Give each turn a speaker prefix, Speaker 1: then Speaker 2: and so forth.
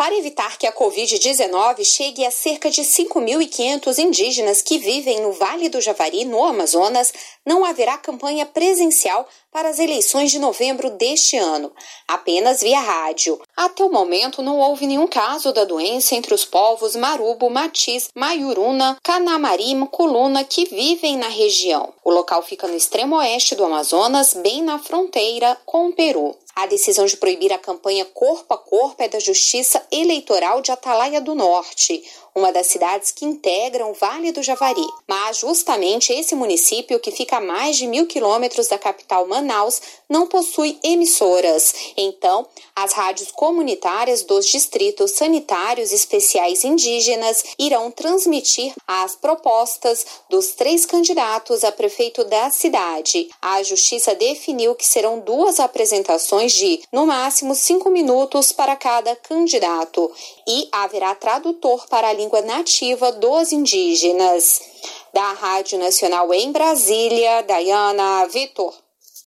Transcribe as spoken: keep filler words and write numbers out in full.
Speaker 1: Para evitar que a covid dezenove chegue a cerca de cinco mil e quinhentos indígenas que vivem no Vale do Javari, no Amazonas, não haverá campanha presencial para as eleições de novembro deste ano, apenas via rádio. Até o momento, não houve nenhum caso da doença entre os povos Marubo, Matiz, Maiuruna, Canamari e Muculuna que vivem na região. O local fica no extremo oeste do Amazonas, bem na fronteira com o Peru. A decisão de proibir a campanha Corpo a Corpo é da Justiça Eleitoral de Atalaia do Norte, uma das cidades que integram o Vale do Javari. Mas justamente esse município, que fica a mais de mil quilômetros da capital Manaus, não possui emissoras. Então, as rádios comunitárias dos distritos sanitários especiais indígenas irão transmitir as propostas dos três candidatos a prefeito da cidade. A Justiça definiu que serão duas apresentações de, no máximo, cinco minutos para cada candidato e haverá tradutor para a língua nativa dos indígenas. Da Rádio Nacional em Brasília, Dayana Vitor.